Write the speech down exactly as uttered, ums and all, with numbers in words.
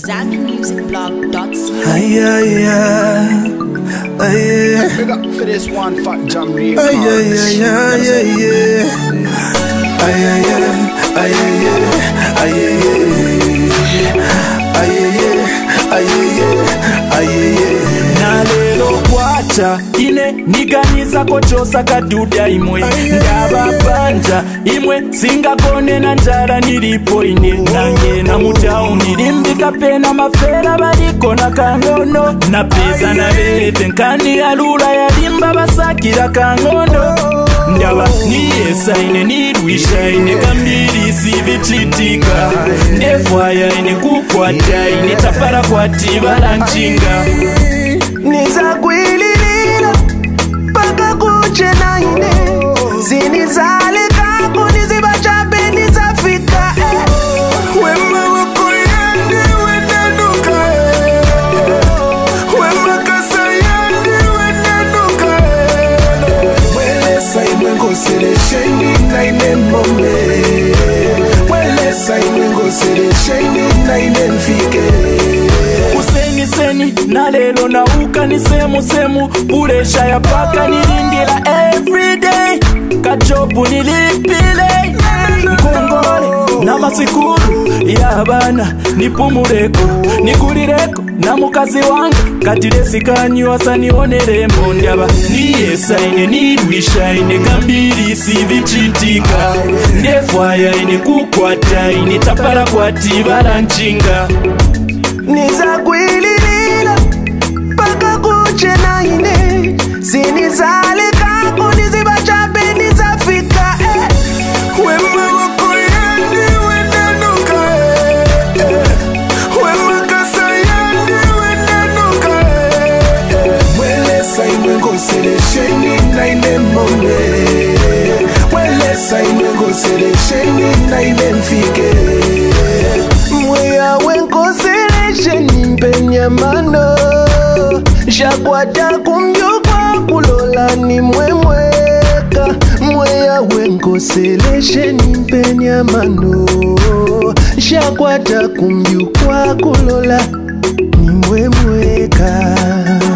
Zambian Music Blog dot c a. Ay, ay, ay, ay, Big up for this one, Fat John Real. ay, ay, ay, ay, ay, ay, ay, ay, ay, ay, ay, ay, ay, nalelo kwacha ine niganiza kochosa kaduda imwe ndababanja imwe singakone na njala nilipo ine nange na mutauni limbika pena mafera baliko na kangono na pesa na lete nkani alula yalimba basakira kangono ndaba niyesa ine nirwisha ine kambiri sivichitika ndefwaya ine kukwata ine tapara kwati balanchinga nizakwililila paka kuche na ine zinizale kako nizibachape nizafika wema wako yande wenanuka wema kasa yande wenanuka welesa imwe ngoselesheni na ine mome welesa imwe ngoselesheni na ine mfike seni na lelo na uka ni semu semu puresha ya paka nilindila everyday kajobu nilipile nkongole na masikuru ya bana nipumureko nikulireko na mukazi wanga katilesikanywa sanioneremo ndaba niyesa ine nirwisha ine kambiri sivichitika ndefwaya ine kukwata ine tapara kwati balanchinga nizakwililila paka kuche na ine zinizale kako nizibachape nizafika eh. wema wako yande wenanuka eh. wema kasa yande wenanuka eh. welesa imwe ngoselesheni na ine mone welesa imwe ngoselesheni na ine mfike mweya wenkoselesheni mpenyamano shakwata kumbyukwa kulola ni mwemweka mweya wenkoselesheni mpenyamano shakwata kumbyukwa kulola ni mwemweka